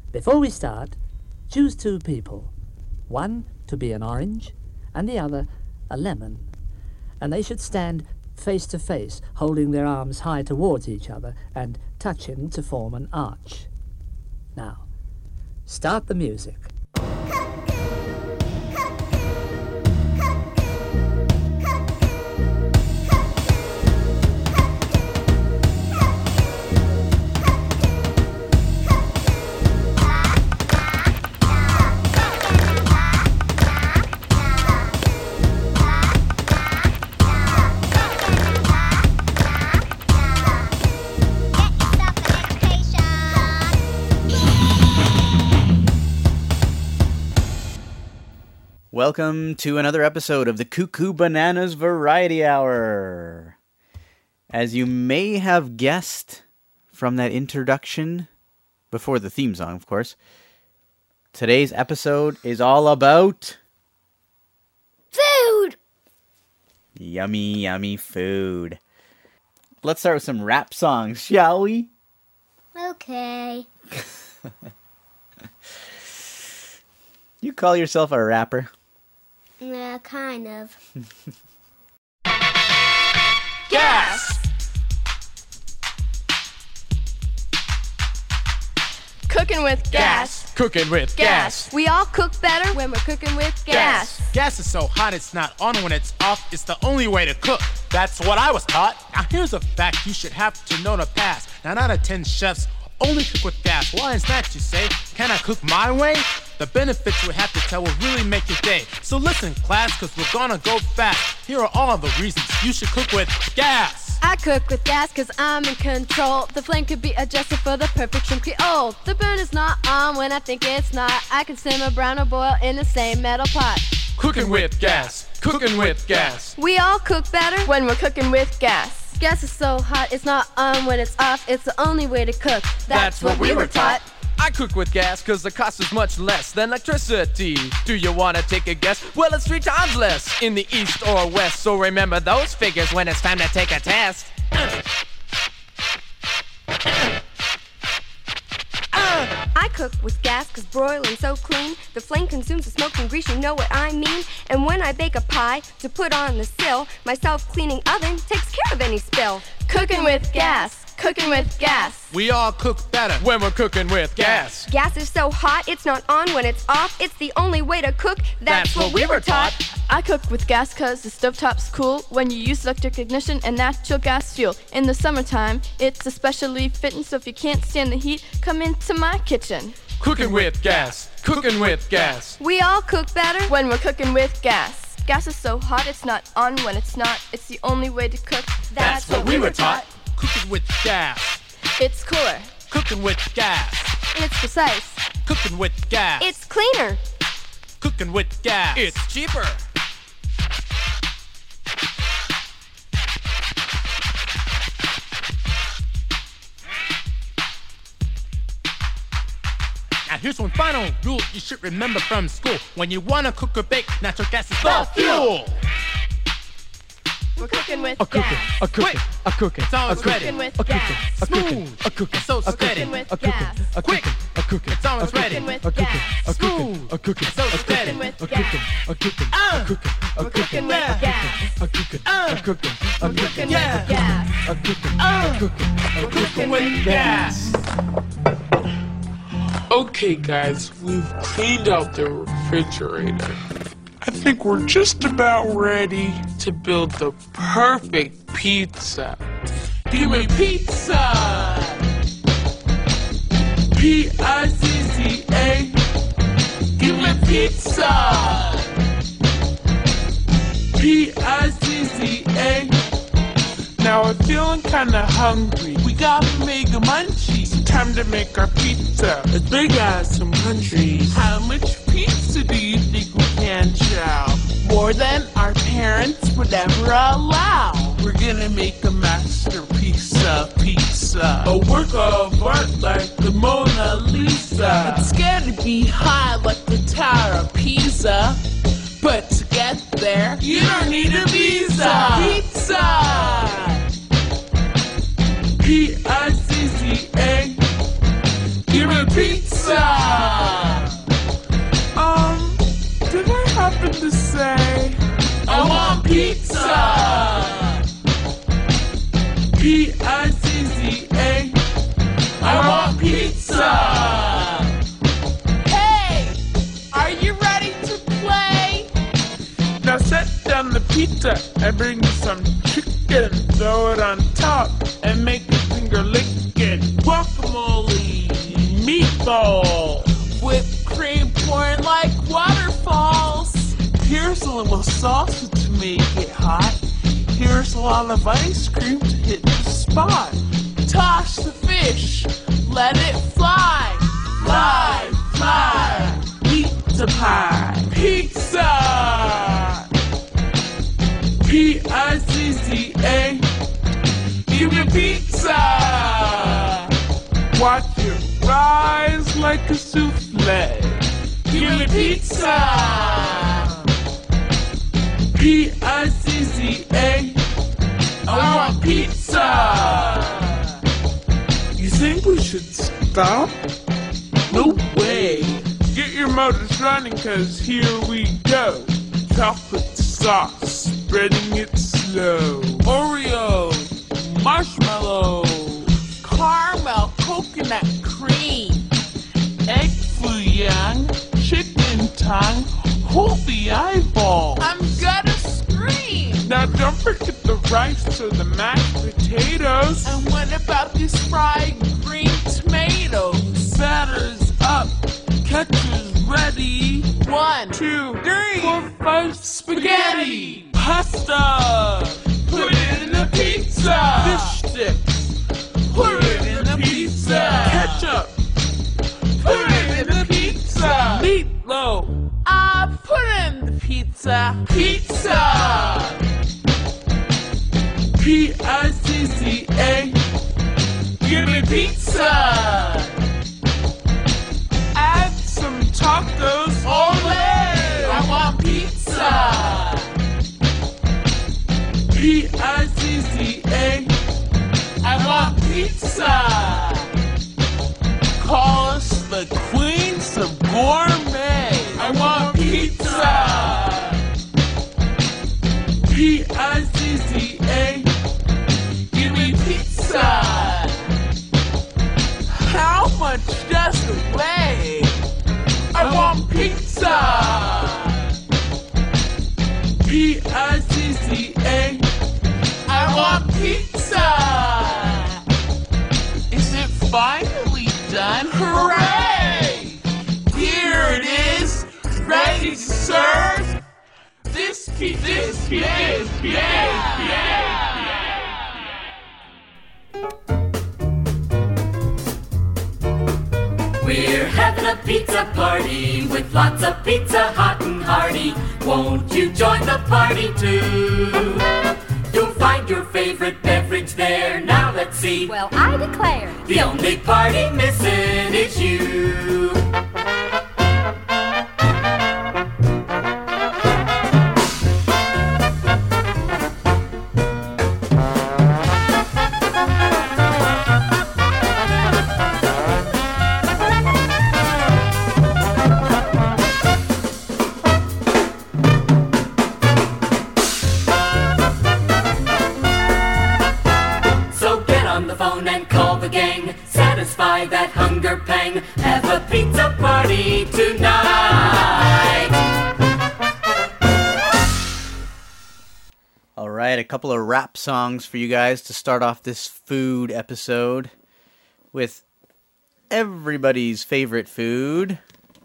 Before we start, choose two people. One to be an orange and the other a lemon. And they should stand face to face, holding their arms high towards each other and touching to form an arch. Now, start the music. Welcome to another episode of the Cuckoo Bananas Variety Hour. As you may have guessed from that introduction, before the theme song, of course, today's episode is all about... food! Yummy, yummy food. Let's start with some rap songs, shall we? Okay. You call yourself a rapper? Yeah, kind of. Gas! Cooking with gas. Cooking with gas. We all cook better when we're cooking with gas. Gas is so hot it's not on when it's off. It's the only way to cook. That's what I was taught. Now here's a fact you should have to know to pass. 9 out of 10 chefs only cook with gas. Why is that, you say? Can I cook my way? The benefits we have to tell will really make your day. So listen, class, cause we're gonna go fast. Here are all the reasons you should cook with gas. I cook with gas cause I'm in control. The flame could be adjusted for the perfect shrimp creole. The burn is not on when I think it's not. I can simmer, brown, or boil in the same metal pot. Cooking with gas. Cooking with gas. We all cook better when we're cooking with gas. Gas is so hot it's not on when it's off. It's the only way to cook. That's what we were taught. I cook with gas cause the cost is much less than electricity. Do you wanna take a guess? Well, it's 3 times less in the east or west. So remember those figures when it's time to take a test. I cook with gas cause broiling's so clean. The flame consumes the smoke and grease, you know what I mean. And when I bake a pie to put on the sill, my self-cleaning oven takes care of any spill. Cooking with gas. Cooking with gas. We all cook better When we're cooking with gas. Gas is so hot, it's not on when it's off. It's the only way to cook. That's what we were taught. I cook with gas cause the stovetop's cool when you use electric ignition and natural gas fuel. In the summertime, it's especially fitting, so if you can't stand the heat, come into my kitchen. Cooking with gas. Cooking with gas. We all cook better When we're cooking with gas. Gas is so hot, it's not on when it's not. It's the only way to cook. That's what we were taught. Cooking with gas. It's cooler. Cooking with gas. It's precise. Cooking with gas. It's cleaner. Cooking with gas. It's cheaper. Now here's one final rule you should remember from school. When you wanna cook or bake, natural gas is the fuel. We're cooking with A cooking, gas. a cooking, a cooking, It's a always cooking, ready. Cooking with a cooking, gas. a cooking, Smooth. a cooking, It's so a steady. cooking, with a cooking, gas. a Quick. cooking, a cooking, It's always a cooking, ready. Cooking with a cooking, gas. a cooking, Smooth. a cooking, It's so a steady. cooking, with a gas. cooking, a cooking, a cooking, a We're cooking cooking, with Yeah. gas. a cooking, a cooking, a We're cooking cooking, Yeah. with gas. a cooking, a cooking, a We're cooking. cooking With with gas. Okay, guys, we've cleaned out the refrigerator. I think we're just about ready to build the perfect pizza. Give me pizza! P-I-C-C-A. Give me pizza! P-I-C-C-A. Now we're feeling kinda hungry. We gotta make a munchies. Time to make our pizza as big as some countries. How much pizza do you think we can chow? More than our parents would ever allow. We're gonna make a masterpiece of pizza. A work of art like the Mona Lisa. It's gonna be high like the Tower of Pisa. But to get there, you don't need a visa. Pizza! P-I-C-C-A. Give me pizza! say, I want pizza. P-I-Z-Z-A. I want pizza. Hey, are you ready to play? Now set down the pizza and bring me some chicken. Throw it on top and make your finger lick it. Guacamole, meatball, Whipped cream pouring like waterfalls. here's a little salsa to make it hot. Here's a lot of ice cream to hit the spot. Toss the fish, let it fly. Fly, fly, pizza pie, pizza. P-I-Z-Z-A. Give me pizza. Watch it rise like a souffle. Give me pizza. P-I-Z-Z-A. I want pizza. You think we should stop? No way. Get your motors running, cause here we go. Chocolate sauce, spreading it slow. Oreo, marshmallow, Caramel coconut cream. egg foo young, chicken tongue, hold the eyeball. I'm gonna scream. Now don't forget the rice or the mashed potatoes. And what about these fried green tomatoes? Batter's up, ketchup's ready. 1, 2, 3, 4, 5, spaghetti. Pasta, put it in the pizza. Fish sticks, put it in the pizza. Ketchup, put it in the pizza. Meatloaf, put in the pizza. pizza. P-I-C-C-A. Give me pizza. Add some tacos. Olé! I want pizza. P-I-C-C-A. I want pizza. Call us the queens of gourmet. I want pizza. P-I-C-C-A. Give me pizza. How much does it weigh? I want pizza. P-I-C-C-A. I want pizza. Is it finally done? Hooray! Here it is, ready to serve. This We're having a pizza party with lots of pizza hot and hearty. Won't you join the party too? You'll find your favorite beverage there. Now let's see. Well, I declare. The only party missing is you. Satisfy that hunger pang. Have a pizza party tonight. All right, a couple of rap songs for you guys to start off this food episode with everybody's favorite food.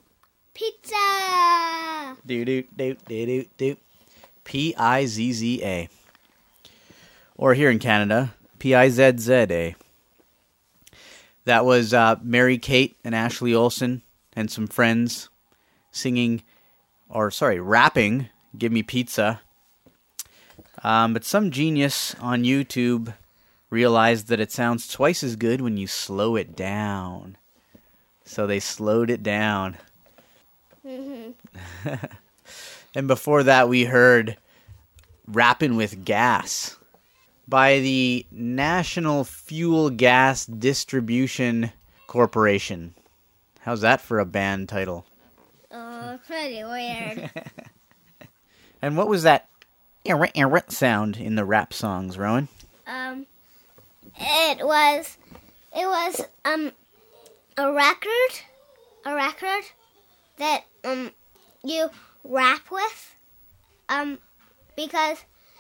Pizza. Do. P-I-Z-Z-A. Or here in Canada, P-I-Z-Z-A. That was Mary Kate and Ashley Olsen and some friends rapping Give Me Pizza. But some genius on YouTube realized that it sounds twice as good when you slow it down. So they slowed it down. Mm-hmm. And before that, we heard Rappin' with Gas by the National Fuel Gas Distribution Corporation. How's that for a band title? Pretty weird. And what was that sound in the rap songs, Rowan? It was a record that you rap with, because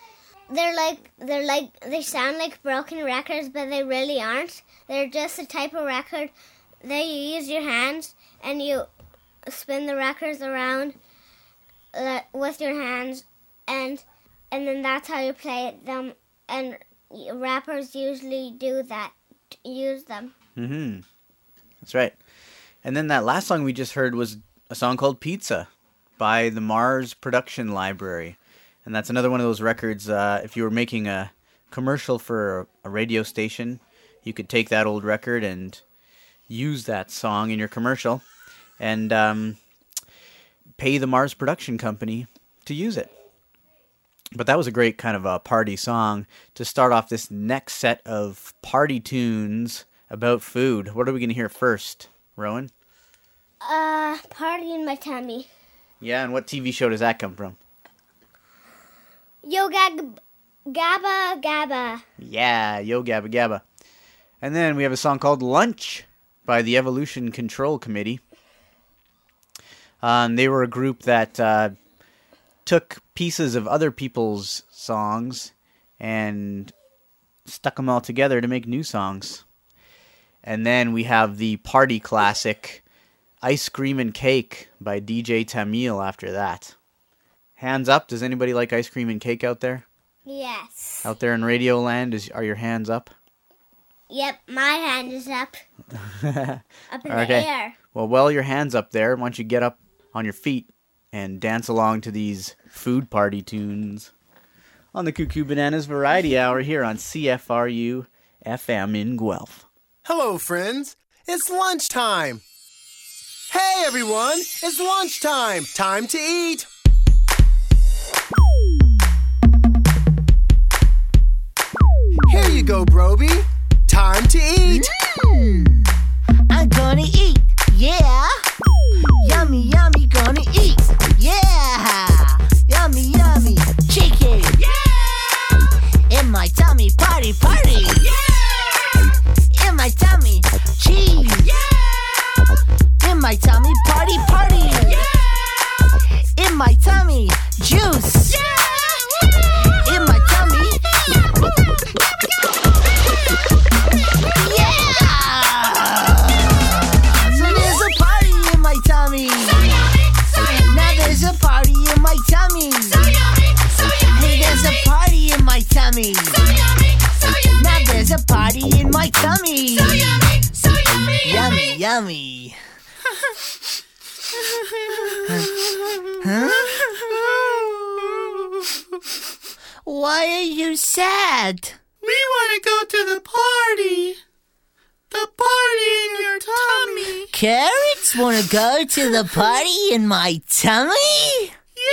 they sound like broken records, but they really aren't. They're just a type of record that you use your hands and you spin the records around with your hands, and then that's how you play them. And rappers usually do that, use them. Mm-hmm. That's right. And then that last song we just heard was a song called Pizza by the Mars Production Library. And that's another one of those records, if you were making a commercial for a radio station, you could take that old record and use that song in your commercial and pay the Mars Production Company to use it. But that was a great kind of a party song to start off this next set of party tunes about food. What are we going to hear first, Rowan? Party in My Tummy. Yeah, and what TV show does that come from? Yo Gabba Gabba. Yeah, Yo Gabba Gabba. And then we have a song called Lunch by the Evolution Control Committee. They were a group that took pieces of other people's songs and stuck them all together to make new songs. And then we have the party classic Ice Cream and Cake by DJ Tamil after that. Hands up. Does anybody like ice cream and cake out there? Yes. Out there in Radio Land, are your hands up? Yep, my hand is up. Up in the air. Well, while your hand's up there, why don't you get up on your feet and dance along to these food party tunes on the Cuckoo Bananas Variety Hour here on CFRU FM in Guelph. Hello, friends. It's lunchtime. Hey, everyone. It's lunchtime. Time to eat. Here you go, Broby. Time to eat. I'm gonna eat. Yeah. Yummy, yummy, gonna eat. Yeah. Yummy, yummy. Chicken. Yeah. In my tummy, party, party. Yeah. In my tummy, cheese. Yeah. In my tummy, party, party. Yeah. In my tummy, juice. Yeah. In my tummy. There's a party in my tummy. So yummy, so yummy. Hey, there's a party in my tummy. So yummy, so yummy. Now there's a party in my tummy. So yummy, so yummy. Yummy, yummy. Huh? Why are you sad? We want to go to the party. The party in your tummy. Carrots want to go to the party in my tummy?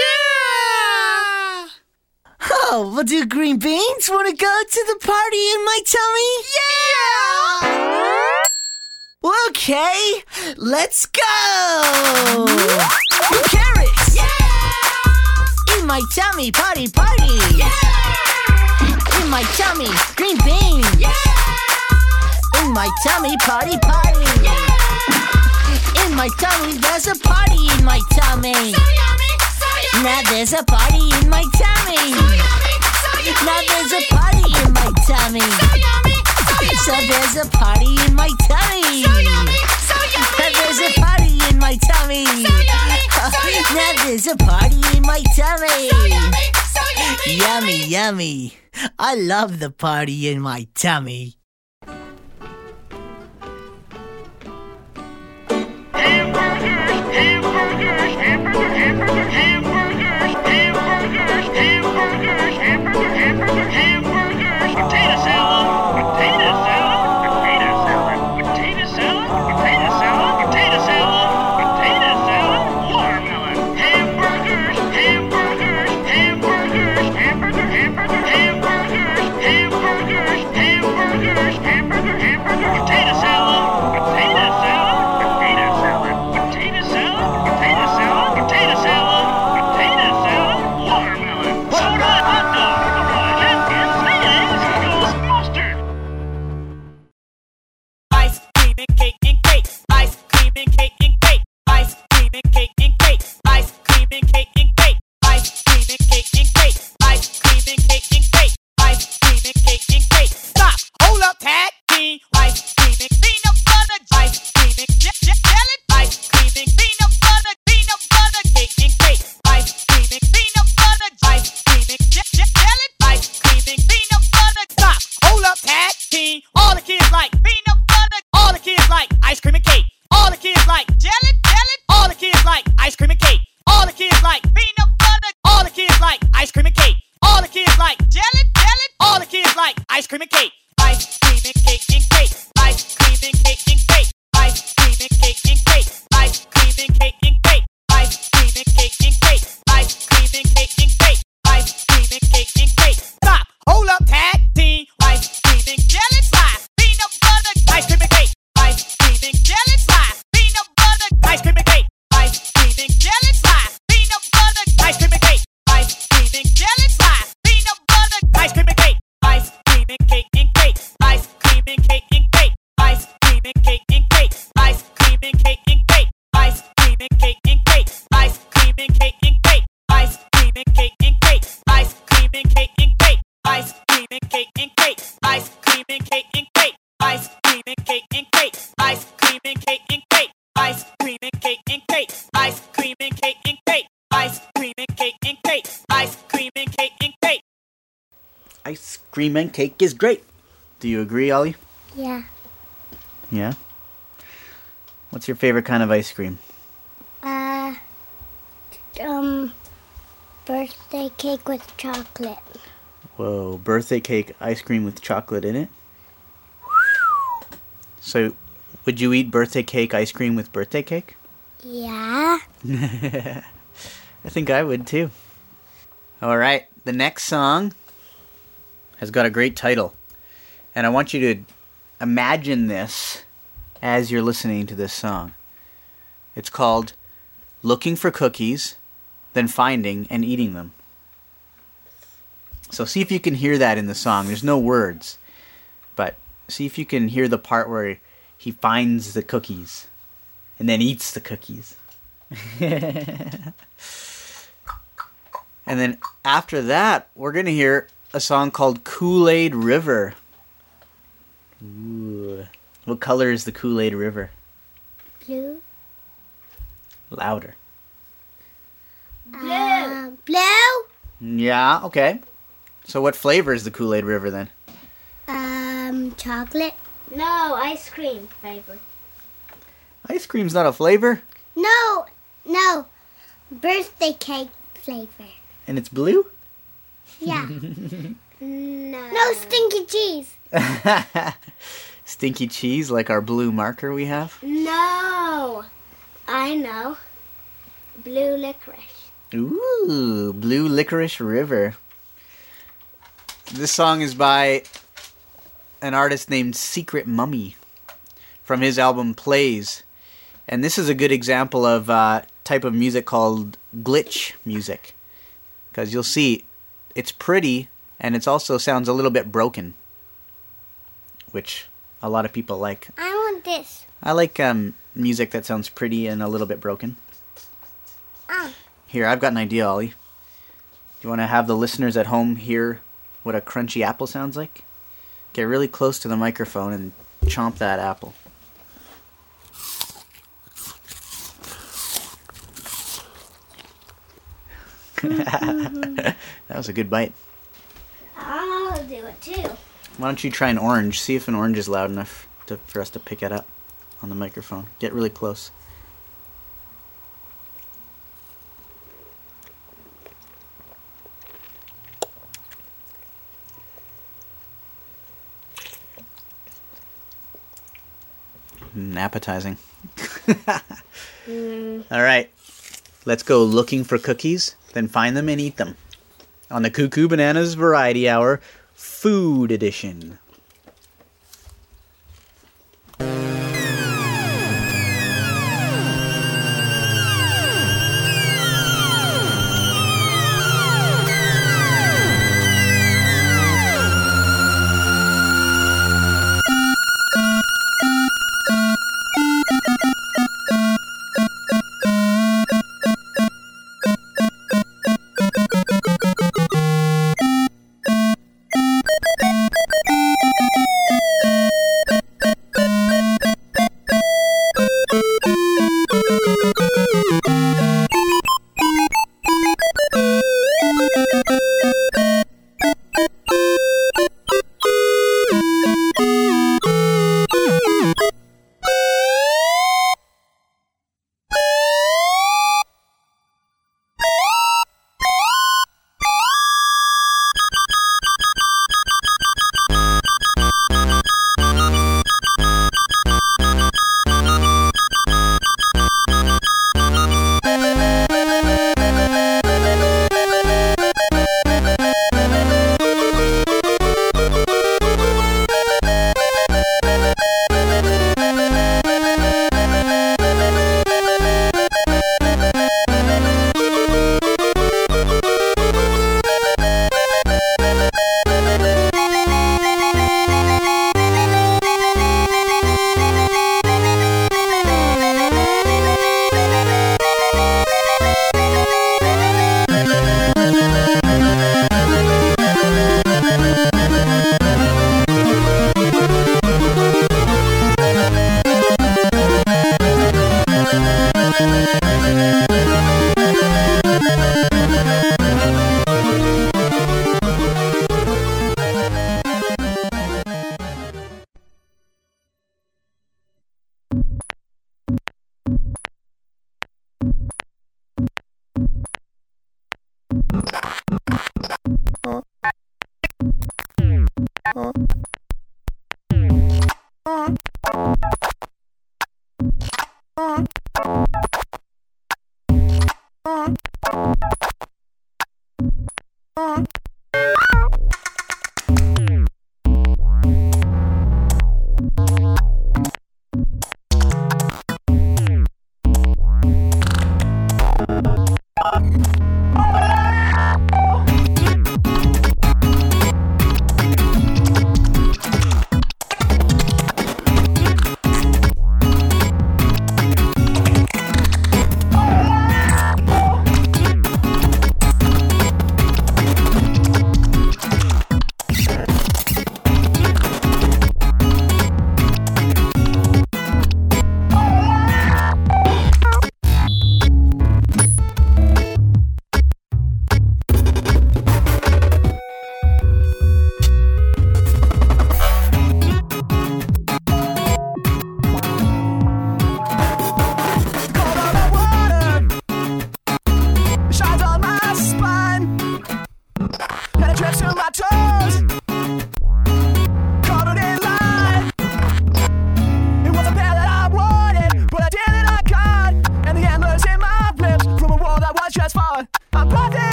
Yeah! Oh, well, do green beans want to go to the party in my tummy? Yeah! Okay, let's go! Carrots! Yeah! In my tummy, party, party! Yeah! In my tummy, green beans! Yeah! In my tummy, party, party. Yeah! In my tummy, there's a party in my tummy. So yummy, so yummy. Now there's a party in my tummy. So yummy, so yummy. Now there's a party in my tummy. So yummy, so yummy. So there's a party in my tummy. So yummy, so yummy. Now there's a party in my tummy. So yummy, so yummy. Now there's a party in my tummy. So yummy, so yummy. Yummy, yummy. I love the party in my tummy. Hamburgers, cream and cake is great. Do you agree, Ollie? Yeah. Yeah? What's your favorite kind of ice cream? Birthday cake with chocolate. Whoa, birthday cake ice cream with chocolate in it? So, would you eat birthday cake ice cream with birthday cake? Yeah. I think I would too. Alright, the next song has got a great title. And I want you to imagine this as you're listening to this song. It's called Looking for Cookies, Then Finding and Eating Them. So see if you can hear that in the song. There's no words. But see if you can hear the part where he finds the cookies and then eats the cookies. And then after that, we're going to hear a song called Kool-Aid River. Ooh. What color is the Kool-Aid River? Blue. Louder. Blue. Yeah, okay. So what flavor is the Kool-Aid River then? Chocolate. No, ice cream flavor. Ice cream's not a flavor? No. Birthday cake flavor. And it's blue? Yeah. No, stinky cheese. Stinky cheese, like our blue marker we have? No. I know. Blue licorice. Ooh, Blue Licorice River. This song is by an artist named Secret Mummy from his album Plays. And this is a good example of a type of music called glitch music. Because you'll see, it's pretty, and it also sounds a little bit broken. Which a lot of people like. I want this. I like music that sounds pretty and a little bit broken. Here, I've got an idea, Ollie. Do you want to have the listeners at home hear what a crunchy apple sounds like? Get really close to the microphone and chomp that apple. That was a good bite. I'll do it too. Why don't you try an orange? See if an orange is loud enough for us to pick it up on the microphone. Get really close. Appetizing. All right. Let's go looking for cookies, then find them and eat them. On the Cuckoo Bananas Variety Hour, Food Edition.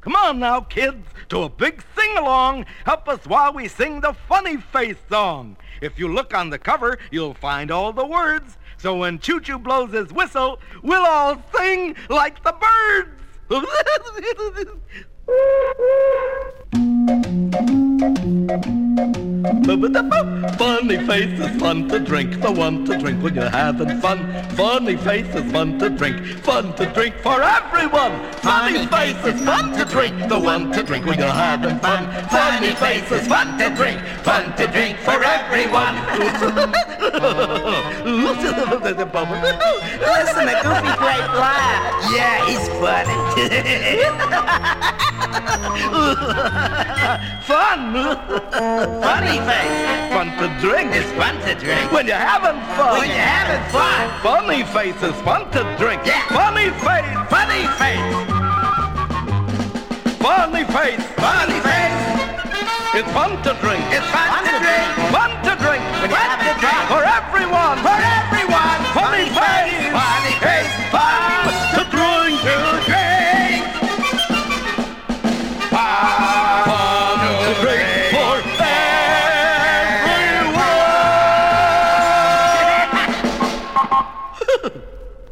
Come on now, kids, to a big sing-along. Help us while we sing the Funny Face song. If you look on the cover, you'll find all the words. So when Choo-Choo blows his whistle, we'll all sing like the birds. Funny face is fun to drink, the one to drink when you're having fun. Funny face is fun to drink for everyone. Funny face is fun to drink, the one to drink when you're having fun. Funny face is fun to drink for everyone. Listen to Goofy Great laugh. Yeah, he's funny. Fun. Funny face. Fun to drink. It's fun to drink. When you're having fun. When you're having fun. Funny face is fun to drink. Yeah. Funny face. Funny face. Funny face. Funny face. It's fun to drink. It's fun to drink. Fun to drink. When you're having fun. For everyone. For everyone. Funny face. Funny face. Fun to drink. To drink. Fun to drink for everyone.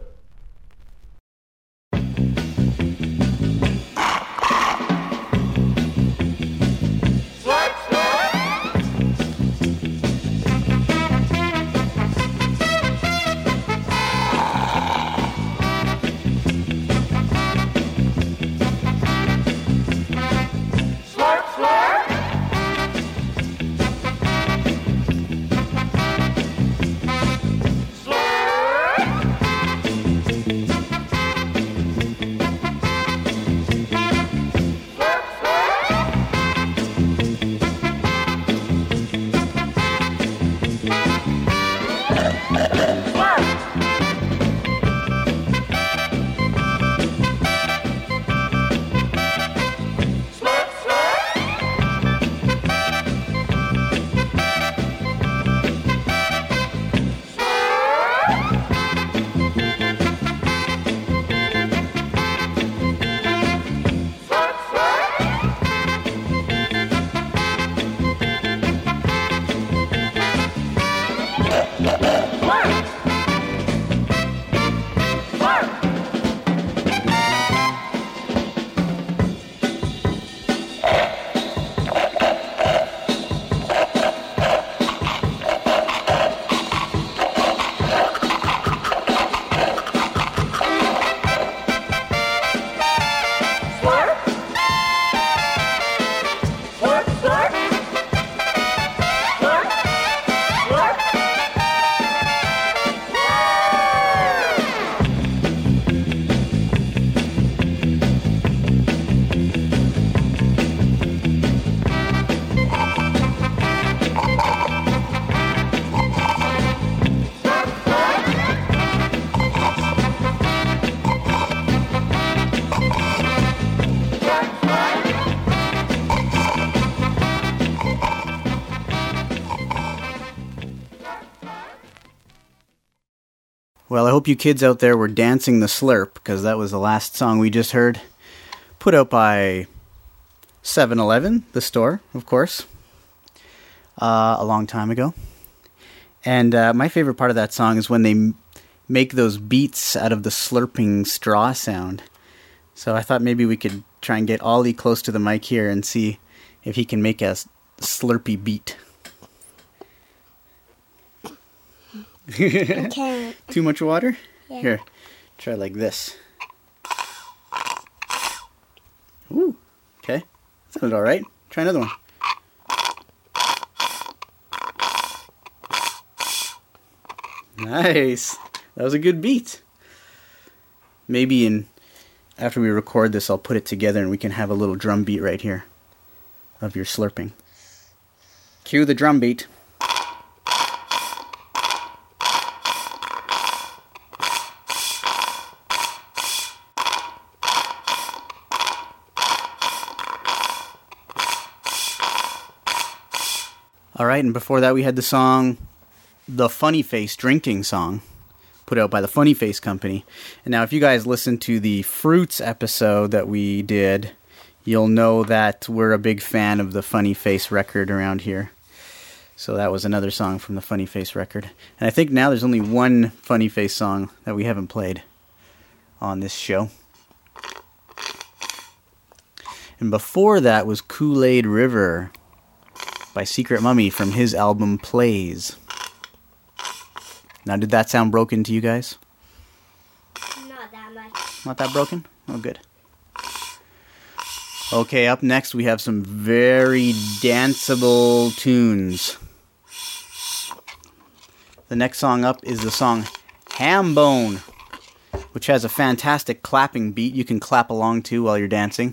Well, I hope you kids out there were dancing the slurp, because that was the last song we just heard. Put out by 7-Eleven, the store, of course, a long time ago. And my favorite part of that song is when they make those beats out of the slurping straw sound. So I thought maybe we could try and get Ollie close to the mic here and see if he can make a slurpy beat. Okay. Too much water? Yeah. Here, try like this. Ooh, okay. Sounded alright. Try another one. Nice. That was a good beat. Maybe after we record this, I'll put it together and we can have a little drum beat right here of your slurping. Cue the drum beat. Alright, and before that we had the song, The Funny Face Drinking Song, put out by the Funny Face Company. And now if you guys listened to the Fruits episode that we did, you'll know that we're a big fan of the Funny Face record around here. So that was another song from the Funny Face record. And I think now there's only one Funny Face song that we haven't played on this show. And before that was Kool-Aid River by Secret Mummy from his album Plays. Now, did that sound broken to you guys? Not that much. Not that broken? Oh, good. Okay, up next we have some very danceable tunes. The next song up is the song Ham Bone, which has a fantastic clapping beat you can clap along to while you're dancing.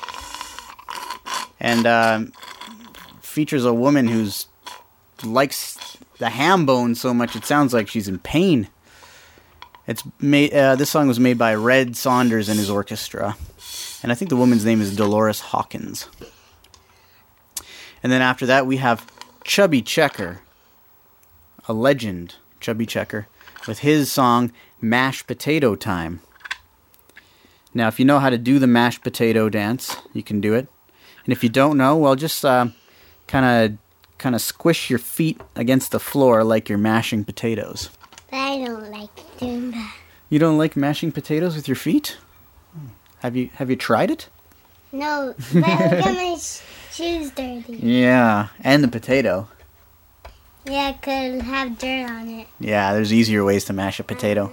And features a woman who's likes the ham bone so much it sounds like she's in pain. It's made. This song was made by Red Saunders and his orchestra, and I think the woman's name is Dolores Hawkins. And then after that we have Chubby Checker, a legend, Chubby Checker, with his song Mashed Potato Time. Now, if you know how to do the mashed potato dance, you can do it. And if you don't know, well, just kind of squish your feet against the floor like you're mashing potatoes. But I don't like doing that. You don't like mashing potatoes with your feet? Have you tried it? No, but I'll get my shoes dirty. Yeah, and the potato. Yeah, it could have dirt on it. Yeah, there's easier ways to mash a potato.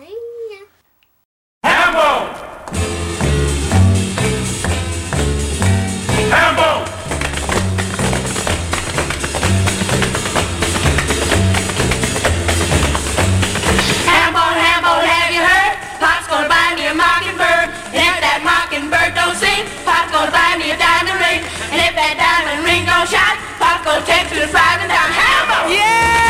Hambo! Hambo! Hambo, have you heard? Pop's gonna buy me a mockingbird. And if that mockingbird don't sing, Pop's gonna buy me a diamond ring. And if that diamond ring don't shine, Pop's gonna take to the fries and down Hambo! Yeah!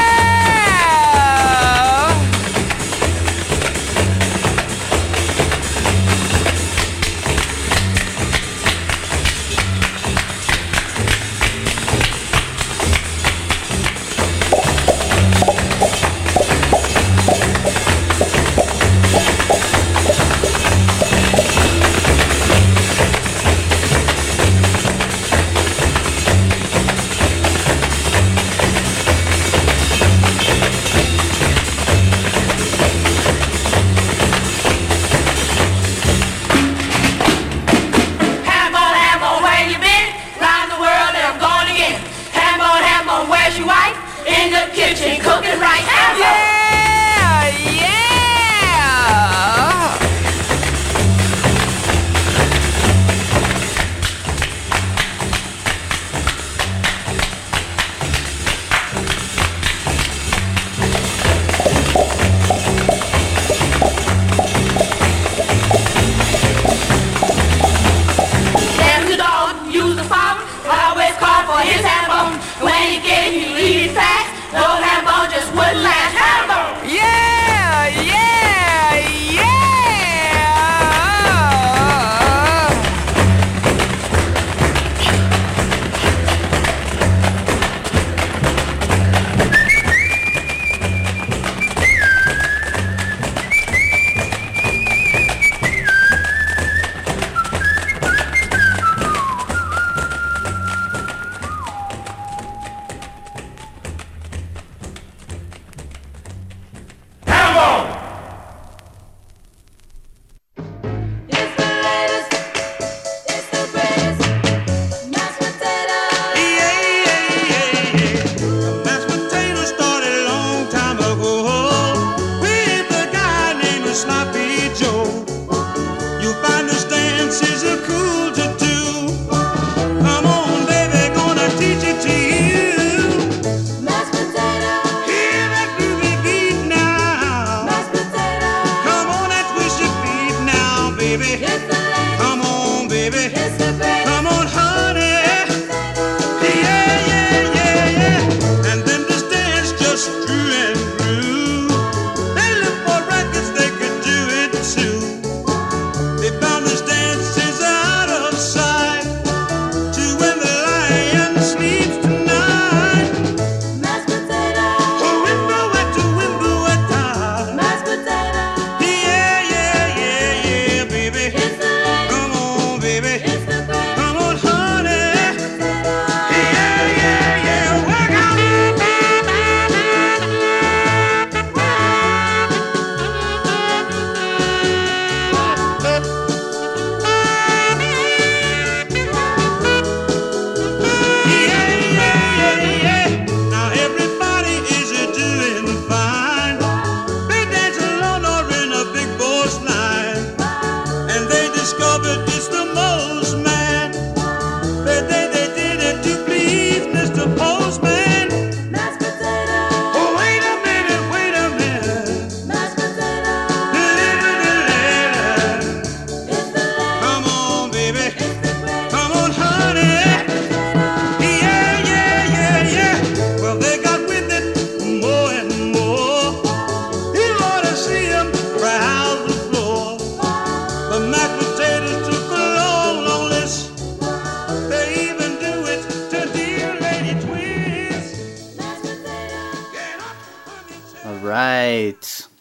They found this dance is out of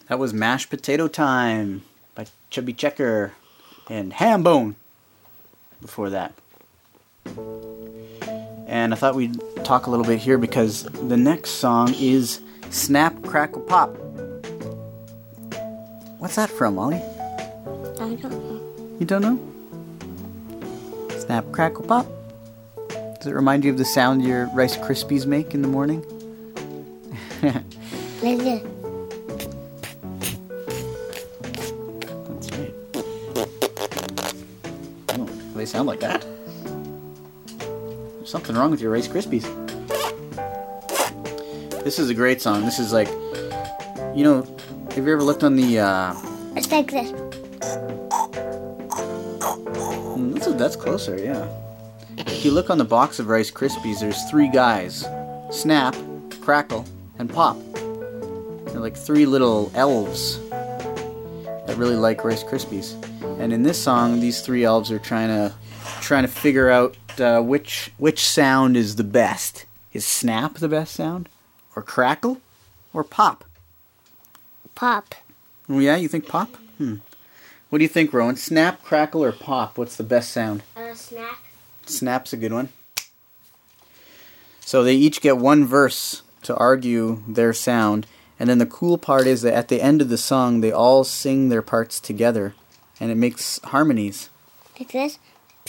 That was Mashed Potato Time by Chubby Checker and Ham Bone before that. And I thought we'd talk a little bit here because the next song is Snap, Crackle, Pop. What's that from, Molly? I don't know. You don't know? Snap, Crackle, Pop. Does it remind you of the sound your Rice Krispies make in the morning? That's right. Oh, they sound like that. There's something wrong with your Rice Krispies. This is a great song. This is like, you know, have you ever looked on the... It's like this. That's closer, yeah. If you look on the box of Rice Krispies, there's 3 guys. Snap, Crackle, and Pop. They're like 3 little elves that really like Rice Krispies. And in this song, these 3 elves are trying to figure out which sound is the best. Is Snap the best sound? Or Crackle? Or Pop? Pop. Oh yeah, you think Pop? What do you think, Rowan? Snap, Crackle, or Pop? What's the best sound? Snap. Snap's a good one. So they each get 1 verse to argue their sound. And then the cool part is that at the end of the song, they all sing their parts together. And it makes harmonies. Like this?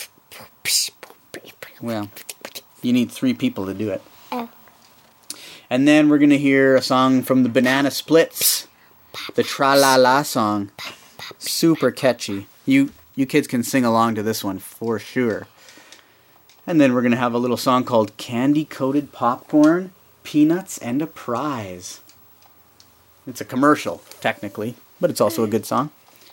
Well, you need 3 people to do it. Oh. And then we're going to hear a song from the Banana Splits. The Tra-La-La song. Super catchy. You kids can sing along to this one for sure. And then we're going to have a little song called Candy Coated Popcorn, Peanuts, and a Prize. It's a commercial, technically, but it's also a good song.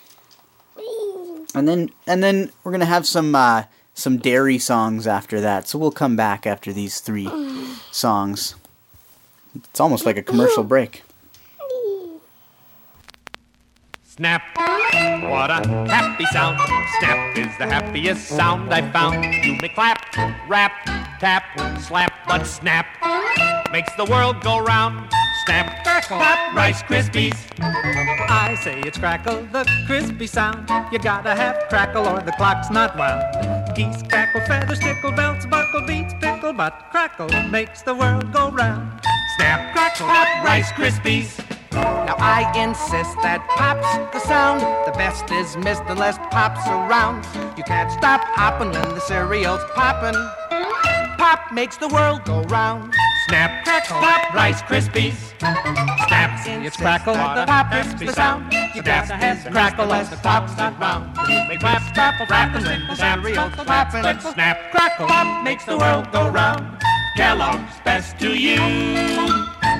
And then we're going to have some dairy songs after that. So we'll come back after these 3 songs. It's almost like a commercial break. Snap, what a happy sound. Snap is the happiest sound I've found. You may clap, rap, tap, slap, but snap makes the world go round. Snap, crackle, pop, Rice Krispies. I say it's Crackle, the crispy sound. You gotta have Crackle or the clock's not wound. Geese crackle, feathers tickle, belts buckle, beats pickle, but Crackle makes the world go round. Snap, crackle, pop, Rice Krispies. Now I insist that Pop's the sound. The best is missed unless Pop's around. You can't stop hopping when the cereal's popping. Pop makes the world go round. Snap, crackle, pop, Rice Krispies. Snap, it's Crackle, the Pop is the sound. You gotta have Crackle as the Pop's around. Make clap, crackle, crackle when the cereal's popping. Snap, crackle, pop makes the world go round. Kellogg's best to you.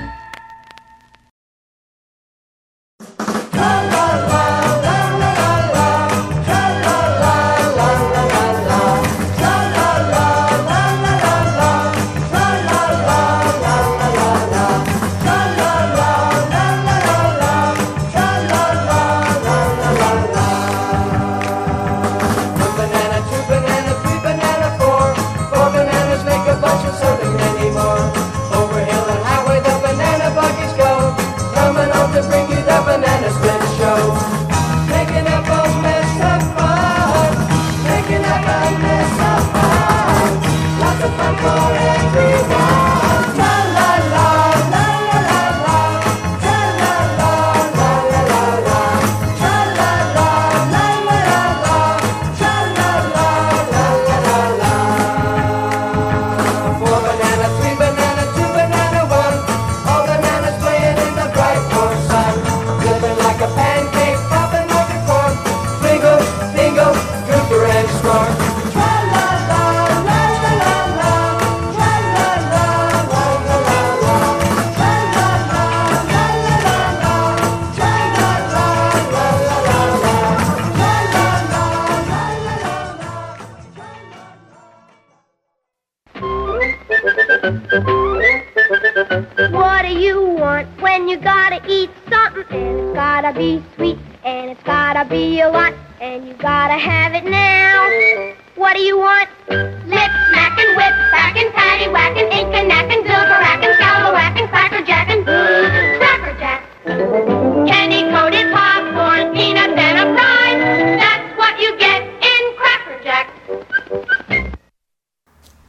What do you want when you gotta eat something? And it's gotta be sweet, and it's gotta be a lot, and you gotta have it now. What do you want? Lip smacking, whip backing, patty whacking, ink and knacking, silver racking, scalawacking, cracker jacking, cracker jack, candy cone.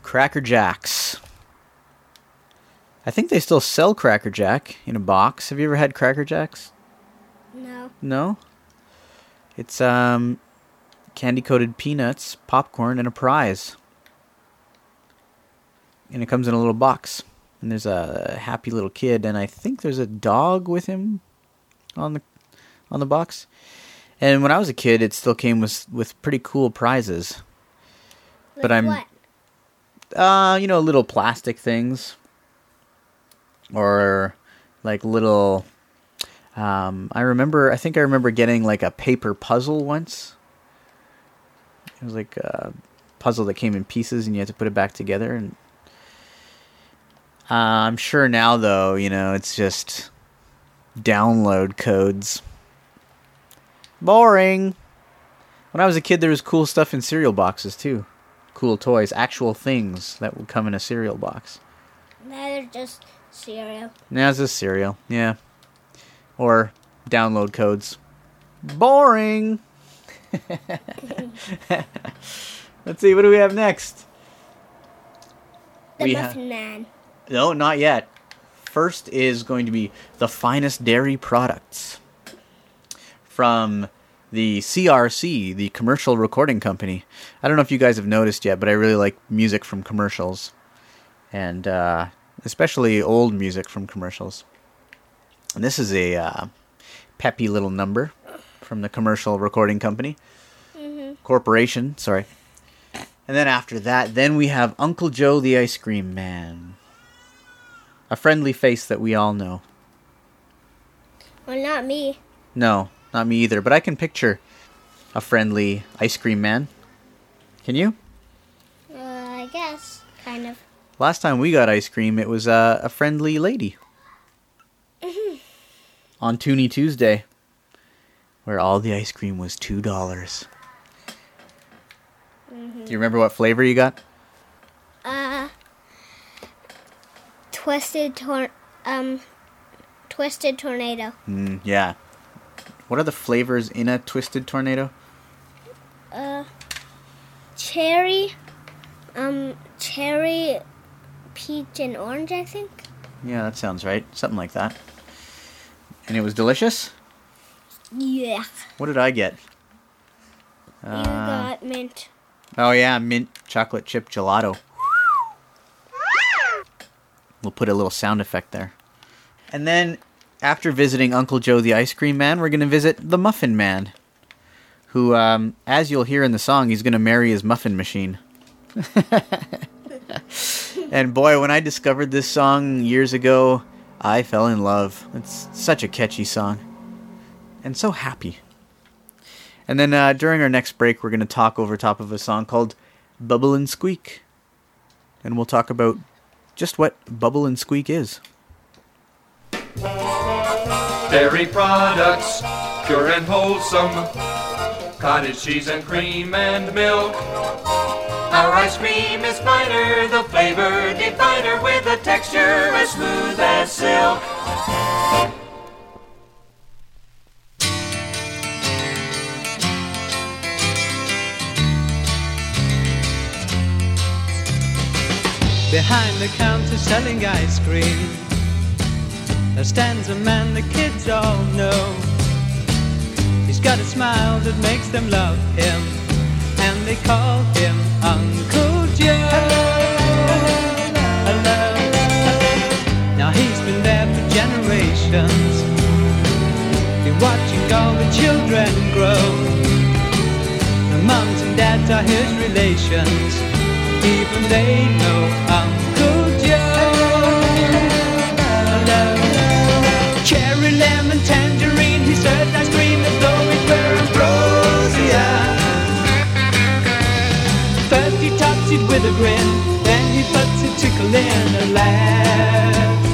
Cracker Jacks. I think they still sell Cracker Jack in a box. Have you ever had Cracker Jacks? No. No? It's candy-coated peanuts, popcorn, and a prize. And it comes in a little box. And there's a happy little kid, and I think there's a dog with him on the box. And when I was a kid, it still came with pretty cool prizes. But what? Little plastic things. Or like little I think I remember getting like a paper puzzle once. It was like a puzzle that came in pieces and you had to put it back together. And I'm sure now though, it's just download codes. Boring. When I was a kid, there was cool stuff in cereal boxes too. Cool toys, actual things that would come in a cereal box. Now they're just cereal. Now it's just cereal, yeah. Or download codes. Boring. Let's see, what do we have next? The Muffin Man. No, not yet. First is going to be the finest dairy products from the CRC, the Commercial Recording Company. I don't know if you guys have noticed yet, but I really like music from commercials. And especially old music from commercials. And this is a peppy little number from the Commercial Recording Company. Corporation, sorry. And then after that, then we have Uncle Joe the Ice Cream Man. A friendly face that we all know. Well, not me. No, not me either. But I can picture a friendly ice cream man. Can you? I guess, kind of. Last time we got ice cream, it was a friendly lady. On Toonie Tuesday, where all the ice cream was $2. Do you remember what flavor you got? Twisted Tornado. Yeah. What are the flavors in a Twisted Tornado? Cherry, peach, and orange, I think. Yeah, that sounds right. Something like that. And it was delicious? Yeah. What did I get? You got mint. Oh yeah, mint chocolate chip gelato. We'll put a little sound effect there. And then, after visiting Uncle Joe the Ice Cream Man, we're going to visit the Muffin Man. Who, as you'll hear in the song, he's going to marry his muffin machine. And boy, when I discovered this song years ago, I fell in love. It's such a catchy song. And so happy. And then during our next break, we're going to talk over top of a song called Bubble and Squeak. And we'll talk about just what Bubble and Squeak is. Dairy products, pure and wholesome. Cottage cheese and cream and milk. Our ice cream is finer, the flavor definer, with a texture as smooth as silk. Behind the counter selling ice cream, there stands a man the kids all know. He's got a smile that makes them love him, and they call him Uncle Joe. Hello. Now he's been there for generations, been watching all the children grow. The moms and dads are his relations, even they know Uncle Joe. Hello. Cherry, lemon, tangerine, he served ice cream as though it were ambrosia. First he tops it with a grin, then he puts a tickle in a glass.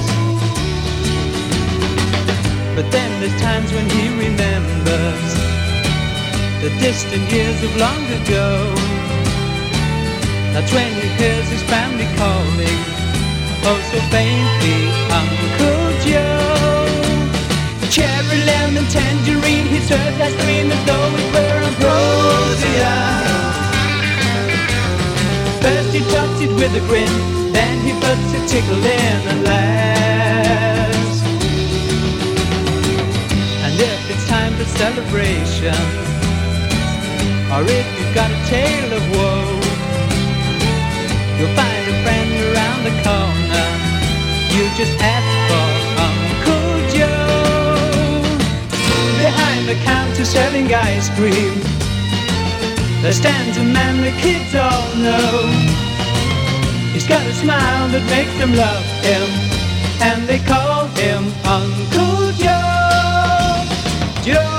But then there's times when he remembers the distant years of long ago. That's when he hears his family calling, oh so faintly, Uncle Joe. Cherry, lemon, tangerine, he served ice cream as though it were ambrosia. First he touches it with a grin, then he puts a tickle in and laughs. And if it's time for celebration, or if you've got a tale of woe, you'll find a friend around the corner. You just ask for Uncle Joe. Behind the counter selling ice cream, there stands a man the kids all know. He's got a smile that makes them love him, and they call him Uncle Joe. Joe.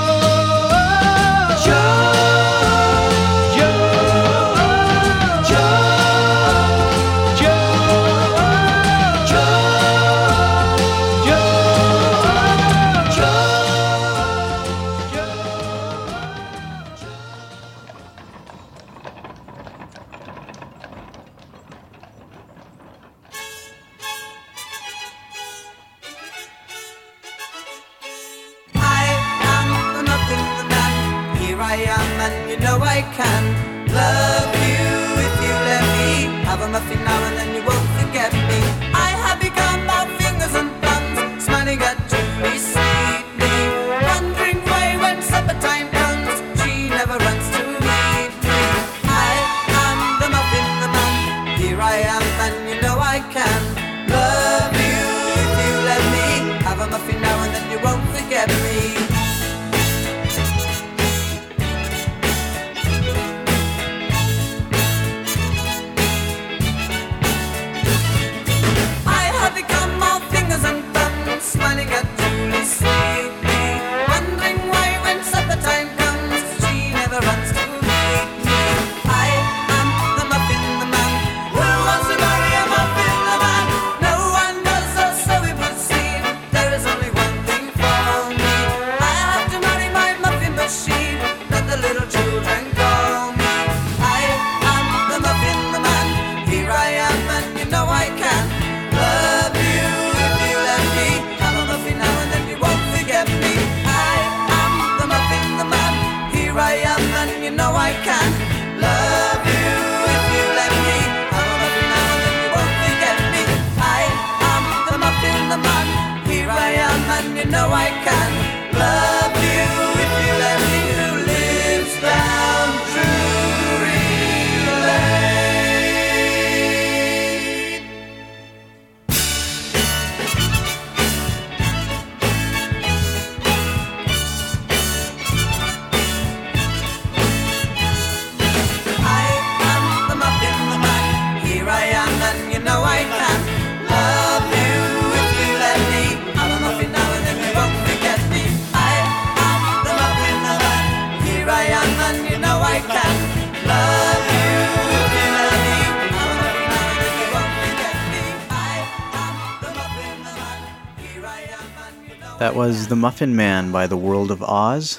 That was The Muffin Man by The World of Oz,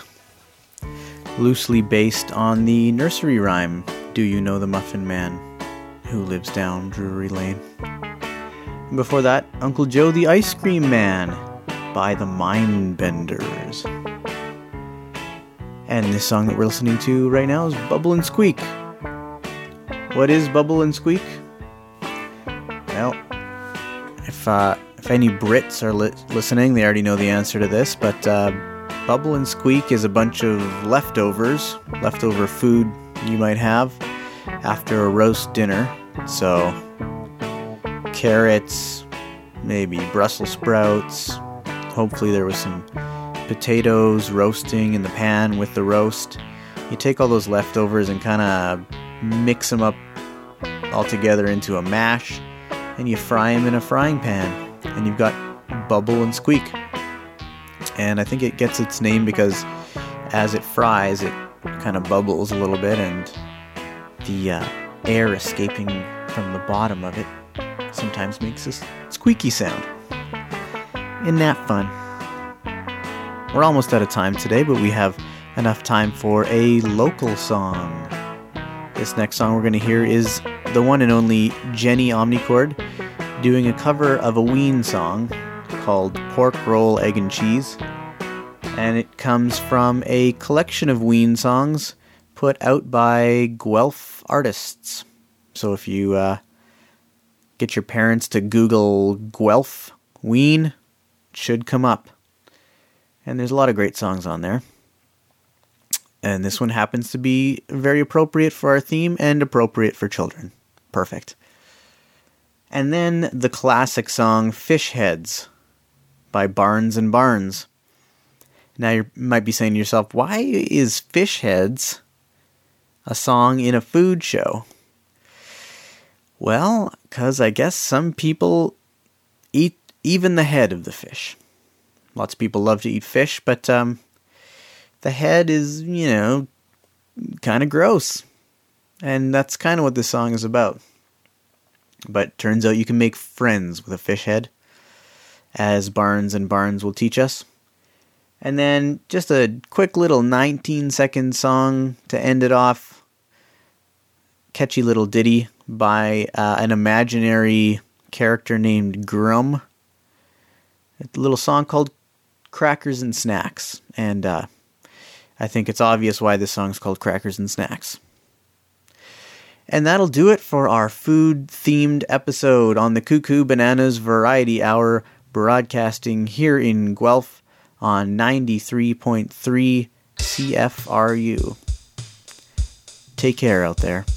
loosely based on the nursery rhyme, Do You Know the Muffin Man Who Lives Down Drury Lane? And before that, Uncle Joe the Ice Cream Man by the Mindbenders. And this song that we're listening to right now is Bubble and Squeak. What is Bubble and Squeak? Well, if any Brits are listening, they already know the answer to this, but Bubble and Squeak is a bunch of leftover food you might have after a roast dinner. So, carrots, maybe Brussels sprouts, hopefully there was some potatoes roasting in the pan with the roast. You take all those leftovers and kind of mix them up all together into a mash, and you fry them in a frying pan. And you've got Bubble and Squeak. And I think it gets its name because as it fries, it kind of bubbles a little bit, and the air escaping from the bottom of it sometimes makes a squeaky sound. Isn't that fun? We're almost out of time today, but we have enough time for a local song. This next song we're going to hear is the one and only Jenny Omnichord doing a cover of a Ween song called Pork Roll, Egg and Cheese. And it comes from a collection of Ween songs put out by Guelph artists. So if you get your parents to Google Guelph Ween, it should come up. And there's a lot of great songs on there. And this one happens to be very appropriate for our theme and appropriate for children. Perfect. And then the classic song Fish Heads by Barnes and Barnes. Now you might be saying to yourself, why is Fish Heads a song in a food show? Well, because I guess some people eat even the head of the fish. Lots of people love to eat fish, but the head is, kind of gross. And that's kind of what this song is about. But turns out you can make friends with a fish head, as Barnes and Barnes will teach us. And then just a quick little 19-second song to end it off. Catchy little ditty by an imaginary character named Grum. A little song called Crackers and Snacks. And I think it's obvious why this song's called Crackers and Snacks. And that'll do it for our food-themed episode on the Cuckoo Bananas Variety Hour, broadcasting here in Guelph on 93.3 CFRU. Take care out there.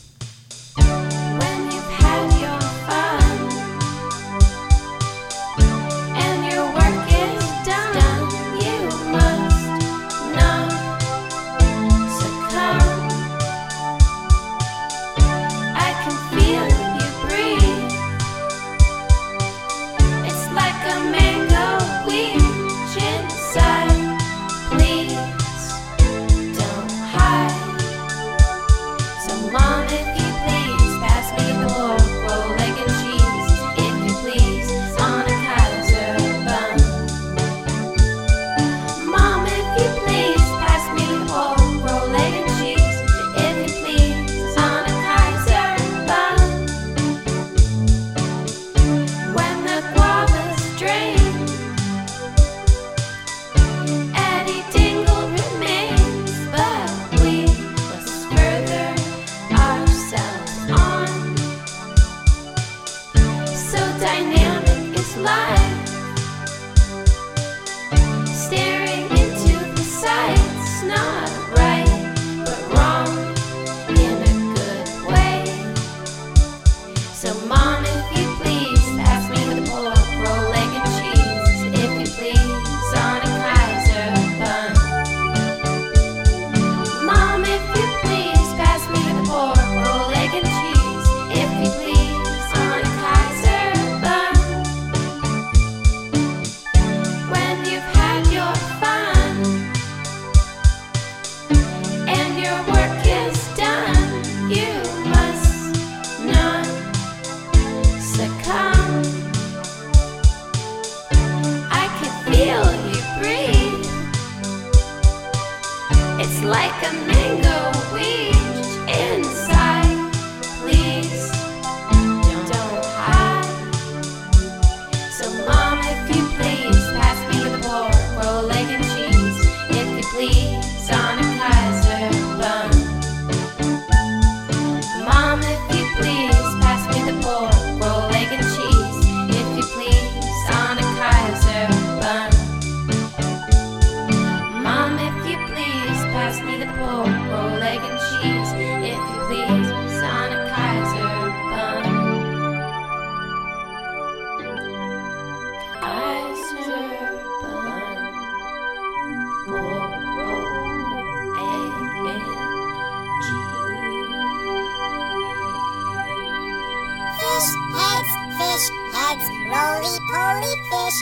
roly-poly fish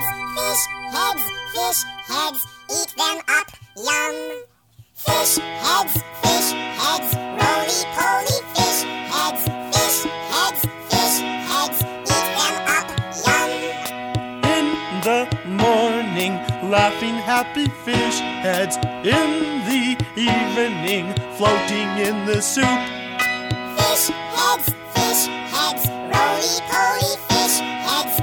heads, eat them up, yum. Fish heads, roly-poly fish heads, eat them up, yum. In the morning, laughing happy fish heads. In the evening, floating in the soup. Fish heads, roly-poly fish heads,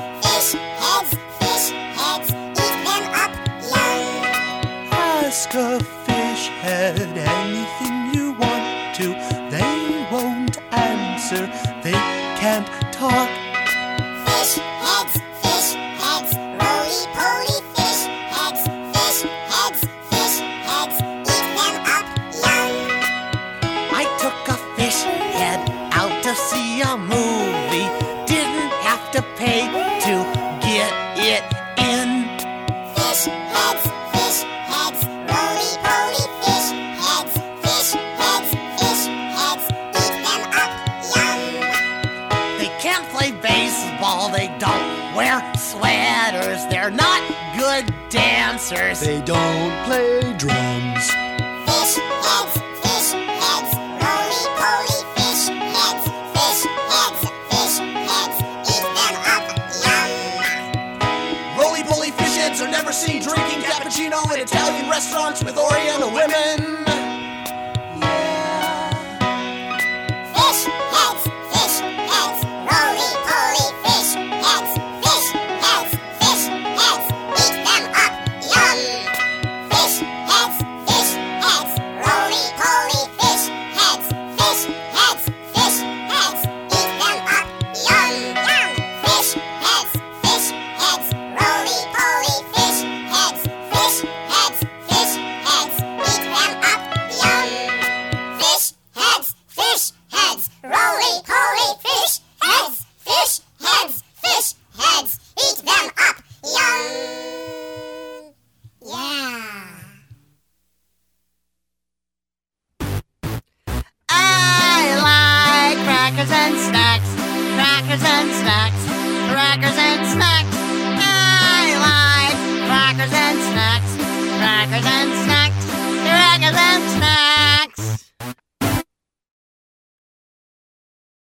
eat them up, yum. Ask a fish head anything you want to, they won't answer dancer. They can't talk. Fish heads, roly-poly fish heads, eat them up young. I took a fish head out to see a movie. Didn't have to pay to get it in. Fish heads, roly-poly fish heads, eat them up young. They can't play baseball, they don't wear sweaters. They're not good dancers. They don't play drums. Fish heads, roly-poly fish heads, eat them up young. Roly-poly fish heads are never seen drinking cappuccino in Italian restaurants with Oriental women. Fish heads, roly-poly fish heads, eat them up young. Fish heads, roly-poly fish heads, eat them up young. Fish heads, roly-poly fish heads, eat them up young. Fish heads, roly-poly fish heads, eat them up young. Yeah. I like crackers and snacks, crackers and snacks, crackers and snacks.